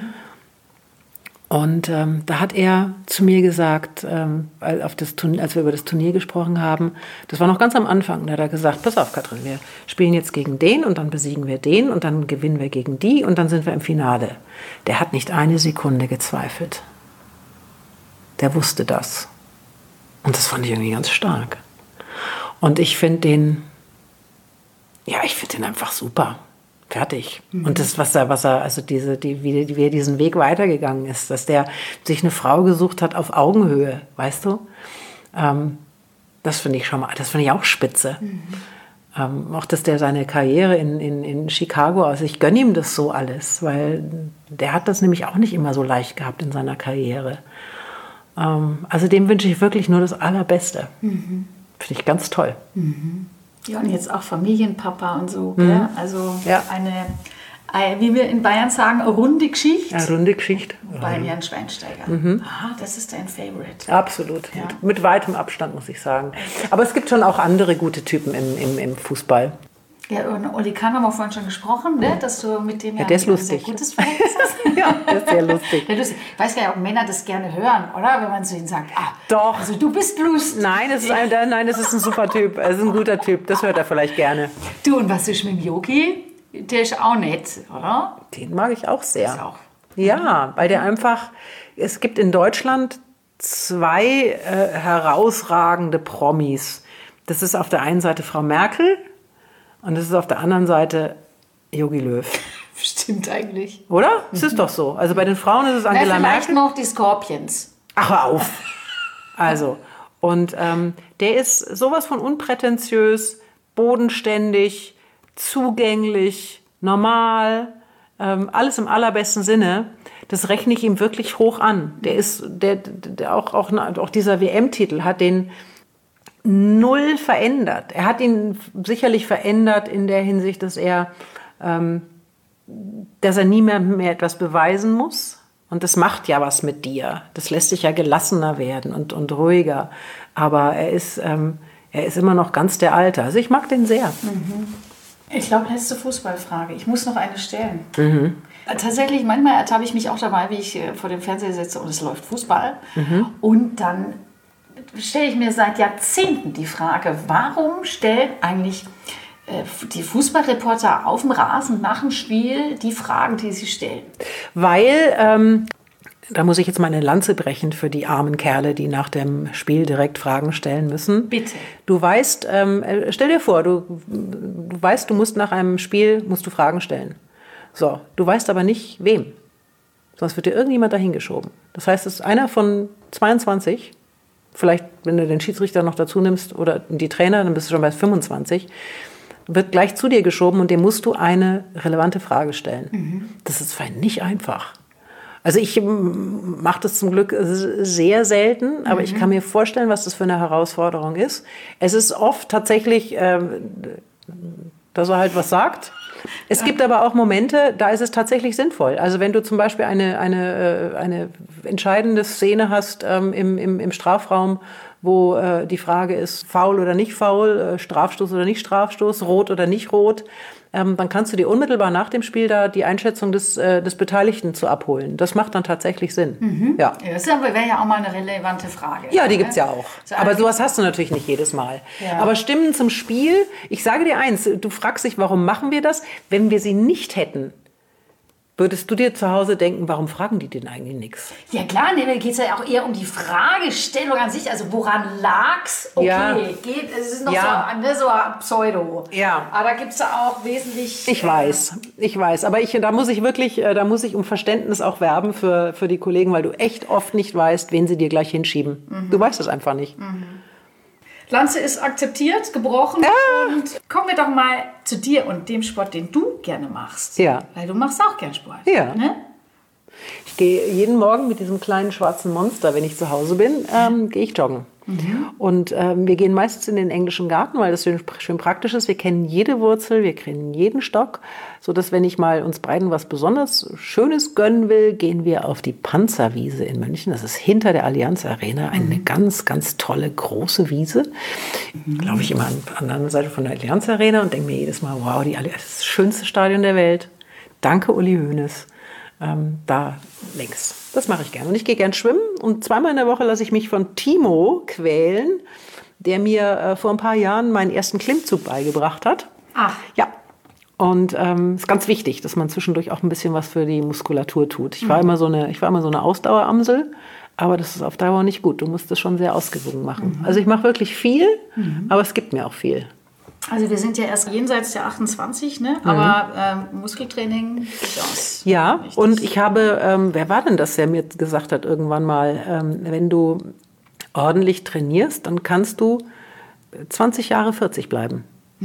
Und da hat er zu mir gesagt, als wir über das Turnier gesprochen haben, das war noch ganz am Anfang, da hat er gesagt, pass auf Katrin, wir spielen jetzt gegen den und dann besiegen wir den und dann gewinnen wir gegen die und dann sind wir im Finale. Der hat nicht eine Sekunde gezweifelt. Der wusste das. Und das fand ich irgendwie ganz stark. Und ich finde den einfach super. Fertig. Und das, wie er diesen Weg weitergegangen ist, dass der sich eine Frau gesucht hat auf Augenhöhe, weißt du? Das finde ich auch spitze. Auch, dass der seine Karriere in Chicago, also ich gönne ihm das so alles, weil der hat das nämlich auch nicht immer so leicht gehabt in seiner Karriere. Also dem wünsche ich wirklich nur das Allerbeste. Finde ich ganz toll. Ja, und jetzt auch Familienpapa und so. Gell? Also wie wir in Bayern sagen, eine runde Geschichte. Eine runde Geschichte. Bei Herrn Schweinsteiger. Aha, das ist dein Favorite. Absolut. Ja. Mit weitem Abstand, muss ich sagen. Aber es gibt schon auch andere gute Typen im Fußball. Ja, und Oli Kahn haben wir vorhin schon gesprochen, ne? Dass du mit dem der ist lustig. Sehr gutes Verhältnis hast. Ja, der ist sehr lustig. Ich weiß gar nicht, ob Männer das gerne hören, oder? Wenn man zu ihnen sagt, doch. Also du bist lustig. Nein, es ist ein super Typ. Es ist ein guter Typ. Das hört er vielleicht gerne. Du, und was ist mit dem Yogi? Der ist auch nett, oder? Den mag ich auch sehr. Das auch. Ja, weil der einfach, es gibt in Deutschland zwei herausragende Promis. Das ist auf der einen Seite Frau Merkel und das ist auf der anderen Seite Jogi Löw. Stimmt eigentlich. Oder? Es ist doch so. Also bei den Frauen ist es Angela Merkel. Vielleicht noch die Scorpions. Ach, hör auf. Also, und der ist sowas von unprätentiös, bodenständig, zugänglich, normal, alles im allerbesten Sinne. Das rechne ich ihm wirklich hoch an. Auch dieser WM-Titel hat den null verändert. Er hat ihn sicherlich verändert in der Hinsicht, dass er nie mehr etwas beweisen muss. Und das macht ja was mit dir. Das lässt dich ja gelassener werden und ruhiger. Aber er ist immer noch ganz der Alte. Also ich mag den sehr. Ich glaube, letzte Fußballfrage. Ich muss noch eine stellen. Tatsächlich, manchmal ertappe ich mich auch dabei, wie ich vor dem Fernseher sitze und es läuft Fußball. Und dann stelle ich mir seit Jahrzehnten die Frage, warum stellen eigentlich die Fußballreporter auf dem Rasen nach dem Spiel die Fragen, die sie stellen? Weil, da muss ich jetzt mal eine Lanze brechen für die armen Kerle, die nach dem Spiel direkt Fragen stellen müssen. Bitte. Du weißt, stell dir vor, du weißt, du musst nach einem Spiel Fragen stellen. So, du weißt aber nicht, wem. Sonst wird dir irgendjemand dahin geschoben. Das heißt, es ist einer von 22, vielleicht, wenn du den Schiedsrichter noch dazu nimmst oder die Trainer, dann bist du schon bei 25. wird gleich zu dir geschoben und dem musst du eine relevante Frage stellen. Das ist nicht einfach. Also ich mache das zum Glück sehr selten, aber ich kann mir vorstellen, was das für eine Herausforderung ist. Es ist oft tatsächlich, dass er halt was sagt. Es gibt aber auch Momente, da ist es tatsächlich sinnvoll. Also wenn du zum Beispiel eine entscheidende Szene hast im Strafraum, wo die Frage ist, Foul oder nicht Foul, Strafstoß oder nicht Strafstoß, rot oder nicht rot, dann kannst du dir unmittelbar nach dem Spiel da die Einschätzung des Beteiligten zu abholen. Das macht dann tatsächlich Sinn. Ja. Das wäre ja auch mal eine relevante Frage. Ja, die gibt's ja auch. Aber sowas hast du natürlich nicht jedes Mal. Ja. Aber Stimmen zum Spiel, ich sage dir eins, du fragst dich, warum machen wir das? Wenn wir sie nicht hätten, würdest du dir zu Hause denken, warum fragen die denn eigentlich nichts? Ja klar, da geht es ja auch eher um die Fragestellung an sich. Also woran lag's? Okay, ja. Es ist noch so ein Pseudo. Ja. Aber da gibt es ja auch wesentlich... Ich weiß. Aber da muss ich um Verständnis auch werben für die Kollegen, weil du echt oft nicht weißt, wen sie dir gleich hinschieben. Du weißt es einfach nicht. Lanze ist akzeptiert, gebrochen. Und kommen wir doch mal zu dir und dem Sport, den du gerne machst. Ja. Weil du machst auch gern Sport. Ja. Ne? Ich gehe jeden Morgen mit diesem kleinen schwarzen Monster, wenn ich zu Hause bin, gehe ich joggen. Und wir gehen meistens in den englischen Garten, weil das schön praktisch ist. Wir kennen jede Wurzel, wir kennen jeden Stock, sodass, wenn ich mal uns beiden was besonders Schönes gönnen will, gehen wir auf die Panzerwiese in München. Das ist hinter der Allianz Arena, eine ganz, ganz tolle, große Wiese. Glaube ich immer an der anderen Seite von der Allianz Arena und denke mir jedes Mal, wow, das ist das schönste Stadion der Welt. Danke, Uli Hoeneß. Da links. Das mache ich gerne. Und ich gehe gern schwimmen. Und zweimal in der Woche lasse ich mich von Timo quälen, der mir vor ein paar Jahren meinen ersten Klimmzug beigebracht hat. Ach. Ja. Und ist ganz wichtig, dass man zwischendurch auch ein bisschen was für die Muskulatur tut. Ich war immer so eine Ausdaueramsel, aber das ist auf Dauer nicht gut. Du musst das schon sehr ausgewogen machen. Also ich mache wirklich viel, aber es gibt mir auch viel. Also wir sind ja erst jenseits der 28, ne? Aber Muskeltraining durchaus. Ja, und ich habe, wer war denn das, der mir gesagt hat irgendwann mal, wenn du ordentlich trainierst, dann kannst du 20 Jahre 40 bleiben.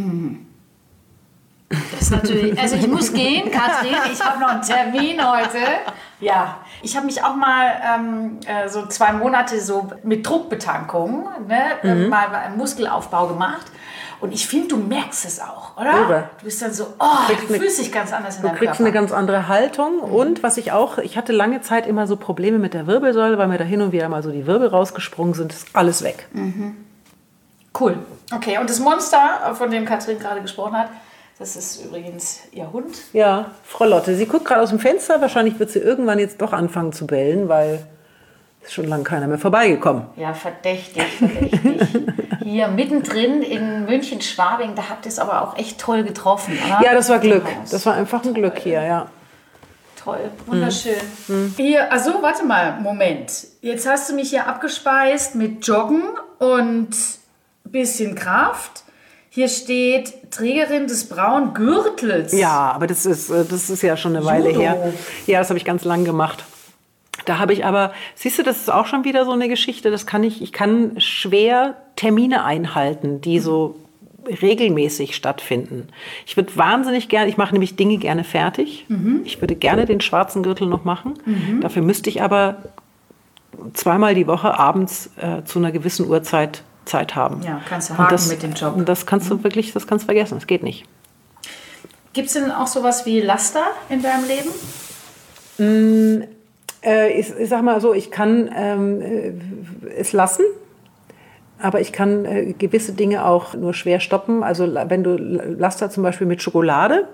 Das ist natürlich, also ich muss gehen, Katrin, ich habe noch einen Termin heute. Ja, ich habe mich auch mal so 2 Monate so mit Druckbetankung, ne, mal einen Muskelaufbau gemacht. Und ich finde, du merkst es auch, oder? Irre. Du bist dann so, du fühlst dich ganz anders in deinem Körper. Du kriegst eine ganz andere Haltung. Und was ich hatte lange Zeit immer so Probleme mit der Wirbelsäule, weil mir da hin und wieder mal so die Wirbel rausgesprungen sind. Ist alles weg. Cool. Okay, und das Monster, von dem Katrin gerade gesprochen hat, das ist übrigens ihr Hund. Ja, Frau Lotte. Sie guckt gerade aus dem Fenster. Wahrscheinlich wird sie irgendwann jetzt doch anfangen zu bellen, weil ist schon lange keiner mehr vorbeigekommen. Ja, verdächtig. Hier mittendrin in München-Schwabing, da habt ihr es aber auch echt toll getroffen, oder? Ja, das war Glück. Das war einfach ein Glück hier, ja. Toll, wunderschön. Hier, also warte mal, Moment. Jetzt hast du mich hier abgespeist mit Joggen und bisschen Kraft. Hier steht Trägerin des braunen Gürtels. Ja, aber das ist ja schon eine Weile her. Ja, das habe ich ganz lang gemacht. Da habe ich aber, siehst du, das ist auch schon wieder so eine Geschichte, ich kann schwer Termine einhalten, die so regelmäßig stattfinden. Ich würde wahnsinnig gerne, ich mache nämlich Dinge gerne fertig. Ich würde gerne den schwarzen Gürtel noch machen. Dafür müsste ich aber 2-mal die Woche abends zu einer gewissen Uhrzeit Zeit haben. Ja, kannst du haken mit dem Job. Und das kannst du wirklich, das kannst du vergessen, das geht nicht. Gibt es denn auch sowas wie Laster in deinem Leben? Ich sag mal so, ich kann es lassen, aber ich kann gewisse Dinge auch nur schwer stoppen. Also wenn du Laster zum Beispiel mit Schokolade,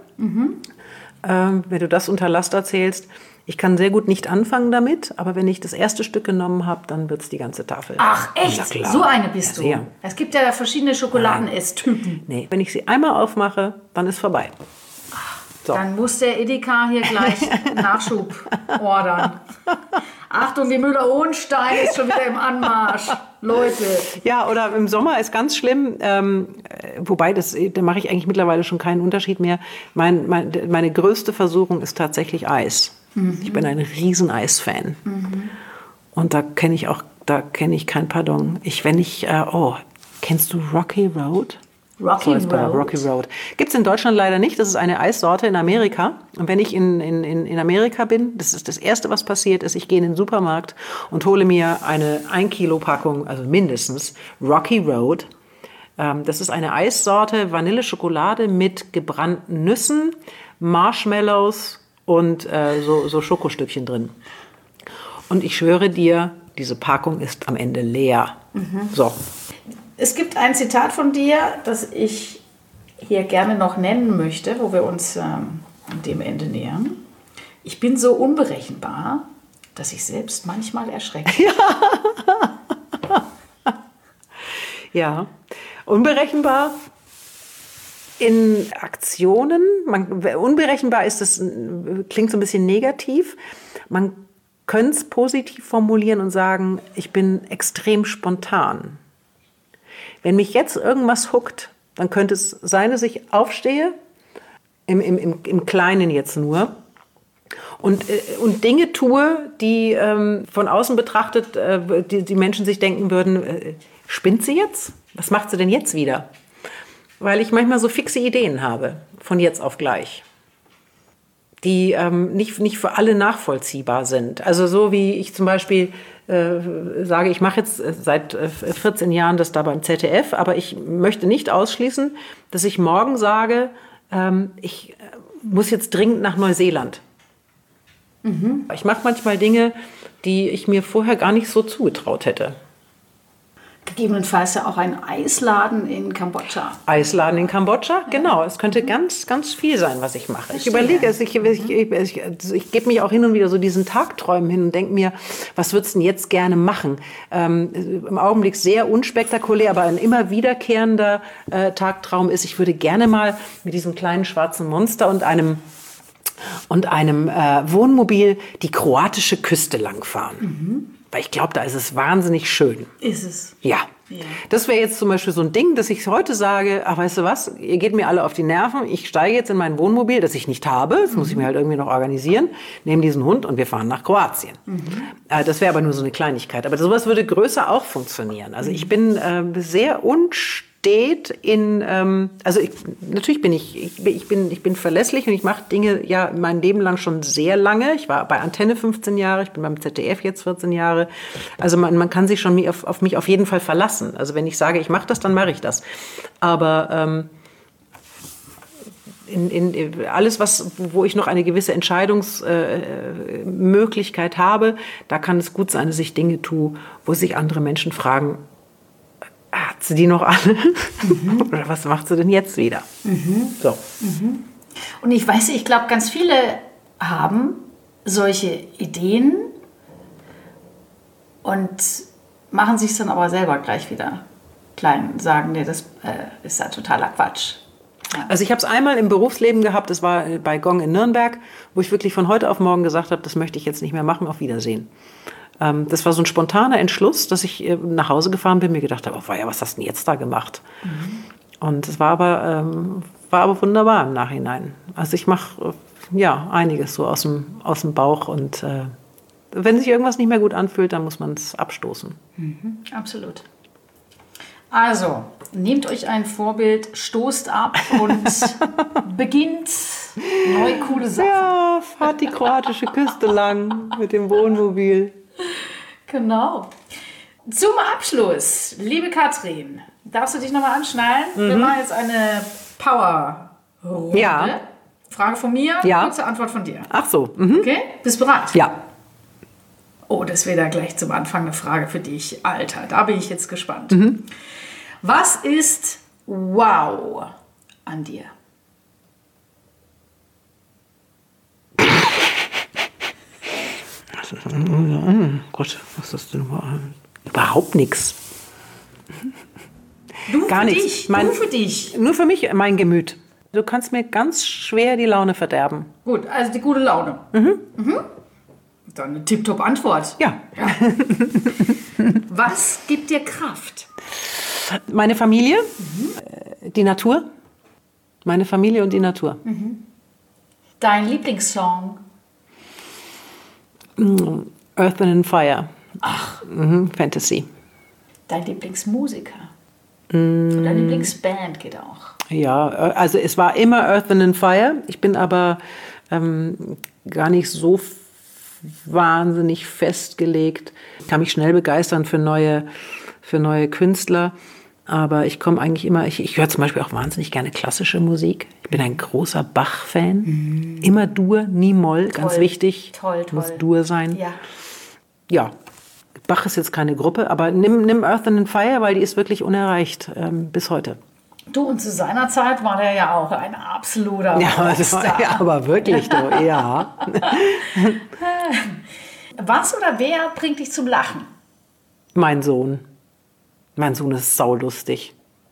wenn du das unter Laster zählst, ich kann sehr gut nicht anfangen damit, aber wenn ich das erste Stück genommen habe, dann wird es die ganze Tafel. Ach echt? Ja, so eine bist du? Ja. Es gibt ja verschiedene Schokoladenesstypen. Nee, wenn ich sie einmal aufmache, dann ist vorbei. So. Dann muss der Edeka hier gleich Nachschub ordern. Achtung, die Müller-Hohenstein ist schon wieder im Anmarsch. Leute. Ja, oder im Sommer ist ganz schlimm, wobei da mache ich eigentlich mittlerweile schon keinen Unterschied mehr. Meine größte Versuchung ist tatsächlich Eis. Ich bin ein riesen Eis-Fan. Und da kenne ich kein Pardon. Kennst du Rocky Road? Rocky Road. Rocky Road. Gibt es in Deutschland leider nicht. Das ist eine Eissorte in Amerika. Und wenn ich in Amerika bin, das ist das Erste, was passiert ist, ich gehe in den Supermarkt und hole mir eine 1 Kilo Packung, also mindestens, Rocky Road. Das ist eine Eissorte, Vanilleschokolade mit gebrannten Nüssen, Marshmallows und so Schokostückchen drin. Und ich schwöre dir, diese Packung ist am Ende leer. So. Es gibt ein Zitat von dir, das ich hier gerne noch nennen möchte, wo wir uns dem Ende nähern. Ich bin so unberechenbar, dass ich selbst manchmal erschrecke. Ja, unberechenbar in Aktionen. Unberechenbar ist das, klingt so ein bisschen negativ. Man könnte es positiv formulieren und sagen, ich bin extrem spontan. Wenn mich jetzt irgendwas huckt, dann könnte es sein, dass ich aufstehe, im Kleinen jetzt nur, und Dinge tue, die von außen betrachtet die Menschen sich denken würden, spinnt sie jetzt? Was macht sie denn jetzt wieder? Weil ich manchmal so fixe Ideen habe, von jetzt auf gleich, die nicht für alle nachvollziehbar sind. Also so wie ich zum Beispiel sage, ich mache jetzt seit 14 Jahren das da beim ZDF, aber ich möchte nicht ausschließen, dass ich morgen sage, ich muss jetzt dringend nach Neuseeland. Ich mache manchmal Dinge, die ich mir vorher gar nicht so zugetraut hätte. Gegebenenfalls ja auch ein Eisladen in Kambodscha. Eisladen in Kambodscha, genau. Es könnte ganz, ganz viel sein, was ich mache. Ich überlege es, ich gebe mich auch hin und wieder so diesen Tagträumen hin und denke mir, was würdest du denn jetzt gerne machen? Im Augenblick sehr unspektakulär, aber ein immer wiederkehrender Tagtraum ist, ich würde gerne mal mit diesem kleinen schwarzen Monster und einem Wohnmobil die kroatische Küste langfahren. Weil ich glaube, da ist es wahnsinnig schön. Ist es? Ja. Das wäre jetzt zum Beispiel so ein Ding, dass ich heute sage, ach, weißt du was, ihr geht mir alle auf die Nerven, ich steige jetzt in mein Wohnmobil, das ich nicht habe, das muss ich mir halt irgendwie noch organisieren, nehme diesen Hund und wir fahren nach Kroatien. Das wäre aber nur so eine Kleinigkeit. Aber sowas würde größer auch funktionieren. Also ich bin sehr natürlich bin ich bin verlässlich und ich mache Dinge ja mein Leben lang schon sehr lange. Ich war bei Antenne 15 Jahre, ich bin beim ZDF jetzt 14 Jahre. Also man kann sich schon auf mich auf jeden Fall verlassen. Also wenn ich sage, ich mache das, dann mache ich das. Aber alles, wo ich noch eine gewisse Entscheidungsmöglichkeit habe, da kann es gut sein, dass ich Dinge tue, wo sich andere Menschen fragen, hat sie die noch alle? Oder was macht sie denn jetzt wieder? So. Und ich weiß, ich glaube, ganz viele haben solche Ideen und machen sich dann aber selber gleich wieder klein und sagen, nee, das ist ja totaler Quatsch. Ja. Also ich habe es einmal im Berufsleben gehabt, das war bei Gong in Nürnberg, wo ich wirklich von heute auf morgen gesagt habe, das möchte ich jetzt nicht mehr machen, auf Wiedersehen. Das war so ein spontaner Entschluss, dass ich nach Hause gefahren bin, mir gedacht habe, oh weia, was hast du denn jetzt da gemacht? Und es war aber wunderbar im Nachhinein. Also ich mache einiges so aus dem Bauch und wenn sich irgendwas nicht mehr gut anfühlt, dann muss man es abstoßen. Absolut. Also, nehmt euch ein Vorbild, stoßt ab und beginnt neue coole Sachen. Ja, fahrt die kroatische Küste lang mit dem Wohnmobil. Genau. Zum Abschluss, liebe Katrin, darfst du dich nochmal anschnallen? Wir machen jetzt eine Power-Runde. Ja. Frage von mir, Ja. kurze Antwort von dir. Ach so. Okay, bist bereit? Ja. Oh, das wäre da gleich zum Anfang eine Frage für dich. Alter, da bin ich jetzt gespannt. Was ist wow an dir? Gott, was ist das denn überhaupt? Überhaupt nichts. Gar nichts. dich. Nur für dich. Nur für mich, mein Gemüt. Du kannst mir ganz schwer die Laune verderben. Gut, also die gute Laune. Dann eine Tipptopp-Antwort. Ja. Was gibt dir Kraft? Meine Familie, die Natur. Meine Familie und die Natur. Dein Lieblingssong? Earth, Wind and Fire. Fantasy. Dein Lieblingsmusiker? Deine Lieblingsband geht auch. Ja, also es war immer Earth, Wind & Fire. Ich bin aber gar nicht so wahnsinnig festgelegt. Ich kann mich schnell begeistern für neue Künstler. Aber ich komme eigentlich immer, ich höre zum Beispiel auch wahnsinnig gerne klassische Musik. Ich bin ein großer Bach-Fan. Immer Dur, nie Moll, ganz wichtig. Toll. Muss Dur sein. Ja. Ja, Bach ist jetzt keine Gruppe, aber nimm Earth, Wind & Fire, weil die ist wirklich unerreicht bis heute. Du, und zu seiner Zeit war der ja auch ein absoluter Ja, Rockstar. ja, aber wirklich, du, ja. Was oder wer bringt dich zum Lachen? Mein Sohn. Mein Sohn ist saulustig.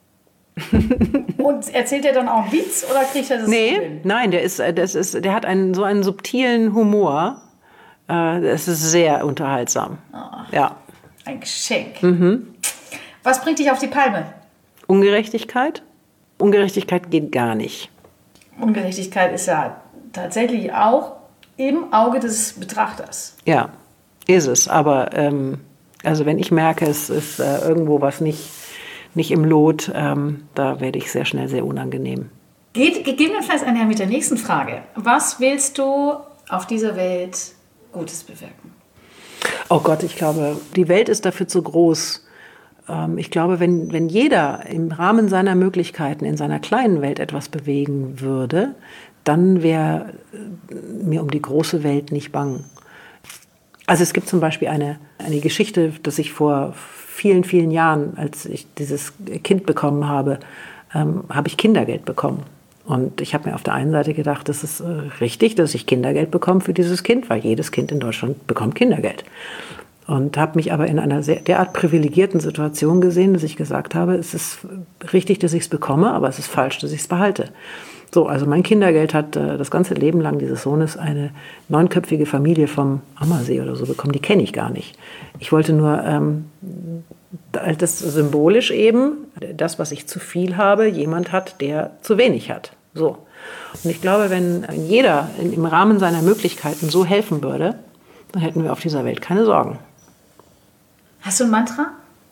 Und erzählt er dann auch einen Witz oder kriegt er das hin? Nein, der hat so einen subtilen Humor. Es ist sehr unterhaltsam. Ja. Ein Geschenk. Was bringt dich auf die Palme? Ungerechtigkeit? Ungerechtigkeit geht gar nicht. Ungerechtigkeit ist ja tatsächlich auch im Auge des Betrachters. Ja, ist es. Aber also wenn ich merke, es ist irgendwo was nicht im Lot, da werde ich sehr schnell sehr unangenehm. Geht gegebenenfalls einher mit der nächsten Frage. Was willst du auf dieser Welt Gutes bewirken? Oh Gott, ich glaube, die Welt ist dafür zu groß. Ich glaube, wenn jeder im Rahmen seiner Möglichkeiten in seiner kleinen Welt etwas bewegen würde, dann wäre mir um die große Welt nicht bang. Also es gibt zum Beispiel eine Geschichte, dass ich vor vielen, vielen Jahren, als ich dieses Kind bekommen habe, habe ich Kindergeld bekommen. Und ich habe mir auf der einen Seite gedacht, das ist richtig, dass ich Kindergeld bekomme für dieses Kind, weil jedes Kind in Deutschland bekommt Kindergeld. Und habe mich aber in einer derart privilegierten Situation gesehen, dass ich gesagt habe, es ist richtig, dass ich es bekomme, aber es ist falsch, dass ich es behalte. So, also mein Kindergeld hat das ganze Leben lang dieses Sohnes eine 9-köpfige Familie vom Ammersee oder so bekommen. Die kenne ich gar nicht. Ich wollte nur das symbolisch eben, das, was ich zu viel habe, jemand hat, der zu wenig hat. So. Und ich glaube, wenn jeder im Rahmen seiner Möglichkeiten so helfen würde, dann hätten wir auf dieser Welt keine Sorgen. Hast du ein Mantra?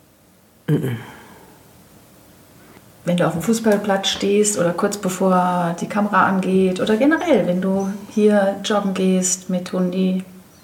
Wenn du auf dem Fußballplatz stehst oder kurz bevor die Kamera angeht oder generell, wenn du hier joggen gehst mit Hundi.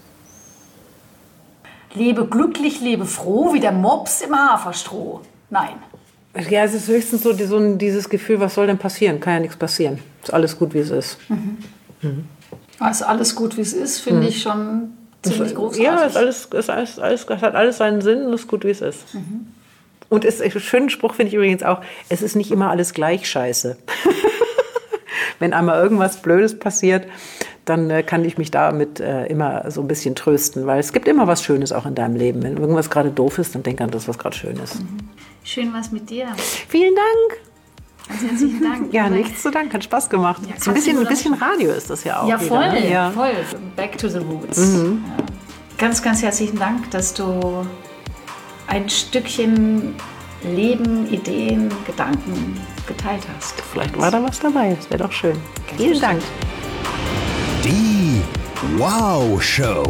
Lebe glücklich, lebe froh, wie der Mops im Haferstroh. Nein. Ja, es ist höchstens so dieses Gefühl, was soll denn passieren? Kann ja nichts passieren. Ist alles gut, wie es ist. Also alles gut, wie es ist, finde ich schon ziemlich großartig. Ja, es hat alles seinen Sinn und ist gut, wie es ist. Und einen schönen Spruch finde ich übrigens auch, es ist nicht immer alles gleich scheiße. Wenn einmal irgendwas Blödes passiert, dann kann ich mich damit immer so ein bisschen trösten, weil es gibt immer was Schönes auch in deinem Leben. Wenn irgendwas gerade doof ist, dann denk an das, was gerade schön ist. Schön was mit dir. Vielen Dank. Ganz herzlichen Dank. Ja, nichts zu danken, hat Spaß gemacht. Ja, ein bisschen Radio ist das ja auch. Ja, voll, wieder, ne? Ja. voll. Back to the roots. Ja. Ganz, ganz herzlichen Dank, dass du ein Stückchen Leben, Ideen, Gedanken geteilt hast. Vielleicht war da was dabei, das wäre doch schön. Vielen Dank. Die Wow Show.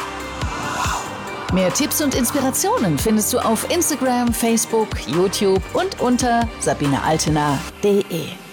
Mehr Tipps und Inspirationen findest du auf Instagram, Facebook, YouTube und unter sabinealtener.de.